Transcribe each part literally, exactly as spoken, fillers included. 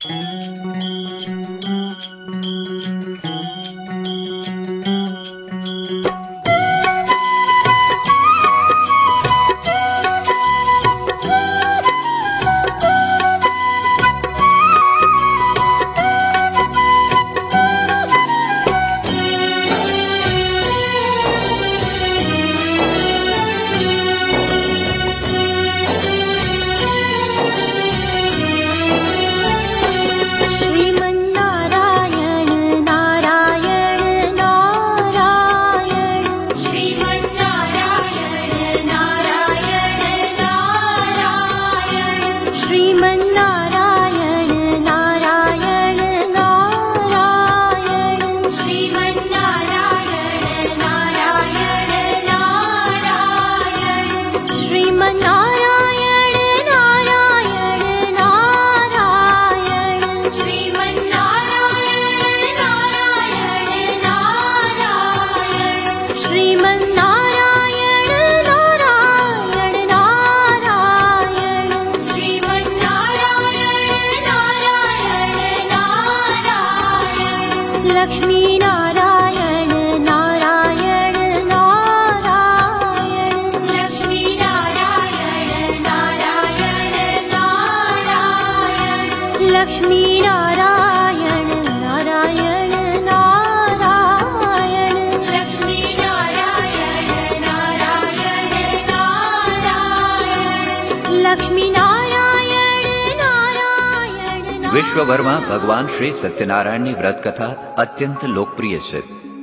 વિશ્વભરમાં ભગવાન શ્રી સત્યનારાયણની વ્રત કથા અત્યંત લોકપ્રિય છે.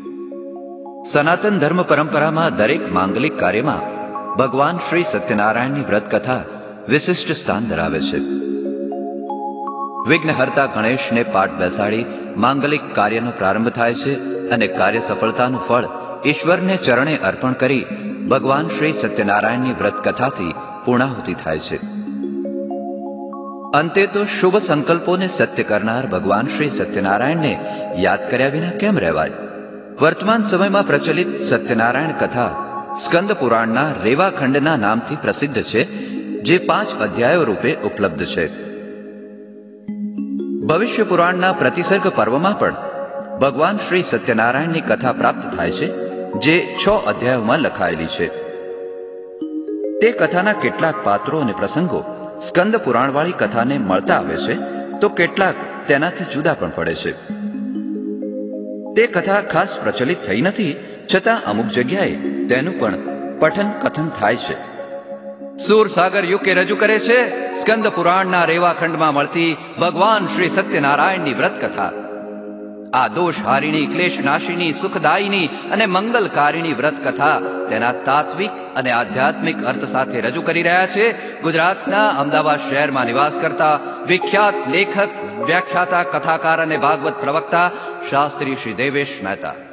સનાતન ધર્મ પરંપરામાં દરેક માંગલિક કાર્યમાં ભગવાન શ્રી સત્યનારાયણની વ્રત કથા વિશિષ્ટ સ્થાન ધરાવે છે. વિઘ્નહર્તા ગણેશને પાઠ બેસાડી માંગલિક કાર્યનો પ્રારંભ થાય છે અને કાર્ય સફળતાનું ફળ ઈશ્વરને ચરણે અર્પણ કરી ભગવાન શ્રી સત્યનારાયણની વ્રત કથાથી પૂર્ણાહુતિ થાય છે. અંતે તો શુભ સંકલ્પોને સત્ય કરનાર ભગવાન શ્રી સત્યનારાયણને યાદ કર્યા વિના કેમ રહેવાય? વર્તમાન સમયમાં પ્રચલિત સત્યનારાયણ કથા સ્કંદ પુરાણના રેવા ખંડના નામથી પ્રસિદ્ધ છે, જે પાંચ અધ્યાયો રૂપે ઉપલબ્ધ છે. ભવિષ્ય પુરાણના પ્રતિસર્ગ પર્વમાં પણ ભગવાન શ્રી સત્યનારાયણની કથા પ્રાપ્ત થાય છે, જે છ અધ્યાયોમાં લખાયેલી છે. તે કથાના કેટલાક પાત્રો અને પ્રસંગો સ્કંદ પુરાણવાળી કથાને મળતા આવે છે, તો કેટલાક તેનાથી જુદા પણ પડે છે. તે કથા ખાસ પ્રચલિત થઈ નથી, છતાં અમુક જગ્યાએ તેનું પણ પઠન કથન થાય છે. સૂરસાગર યુકે રજૂ કરે છે સ્કંદ પુરાણના રેવાખંડમાં મળતી ભગવાન શ્રી સત્યનારાયણની વ્રત કથા. આ દોષ હારિણી, ક્લેશ નાશિની, સુખદાયિની અને મંગલકારિણી વ્રત કથા તેના તાત્વિક અને આધ્યાત્મિક અર્થ સાથે રજૂ કરી રહ્યા છે ગુજરાતના અમદાવાદ શહેરમાં નિવાસ કરતા વિખ્યાત લેખક, વ્યાખ્યાતા, કથાકાર અને ભાગવત પ્રવક્તા શાસ્ત્રી શ્રી દેવેશ મહેતા.